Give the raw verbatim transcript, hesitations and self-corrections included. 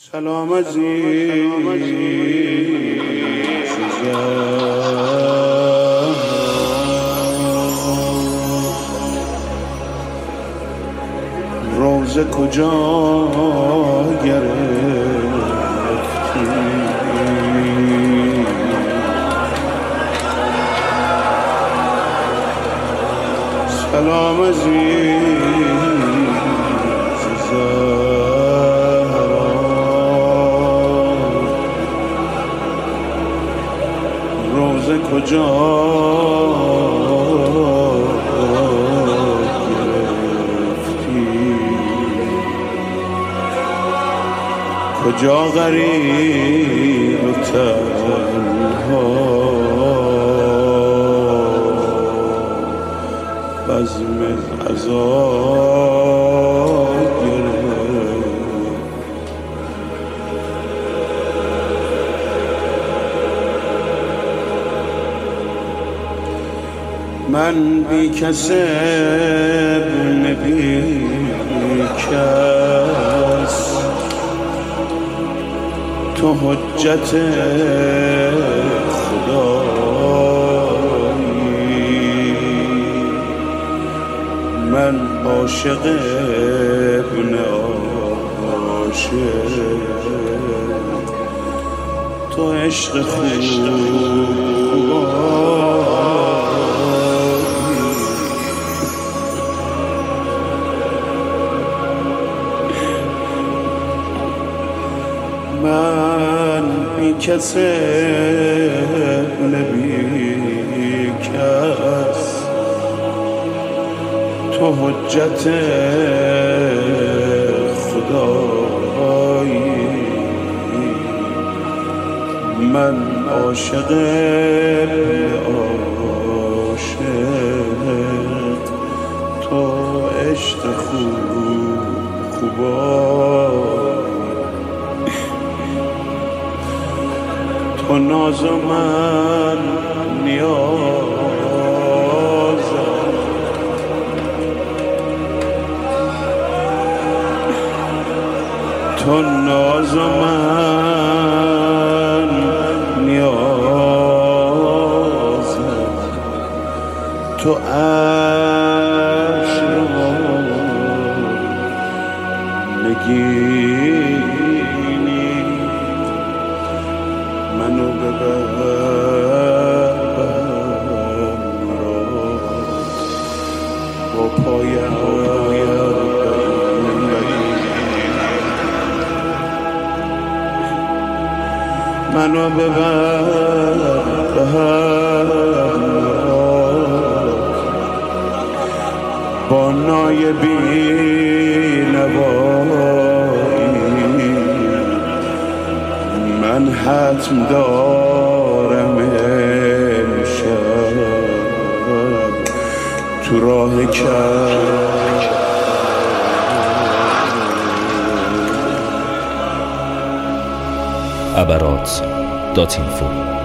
سلام عزیزم روزه کجا گرفتی؟ سلام عزیزم روزه کجا گرفتی؟ کجا غریب و تنها بزم عذاب گرفت؟ من بی کس ابن بی کس تو حجت خدایی، من عاشق ابن عاشق تو عشق خوب من بی کس نبی کس تو حجت خدایی، من عاشق عاشق تو عشق خوب خوبایی، تو ناز و من نیازم، تو ناز و من نیازم، تو عرش رو نگینی، منو ببر با پایم منو ببر با نای بی نوایی، من حتم دارم امشب تو راه کج ابرات دات اینفو